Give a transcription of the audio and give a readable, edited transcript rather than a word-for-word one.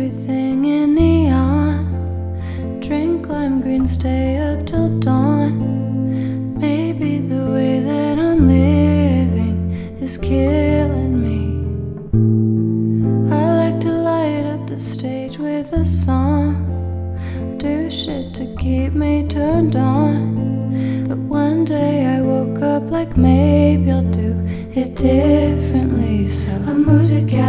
everything in neon. Drink lime green, stay up till dawn. Maybe the way that I'm living is killing me. I like to light up the stage with a song, do shit to keep me turned on. But one day I woke up like maybe I'll do it differently. So I moved to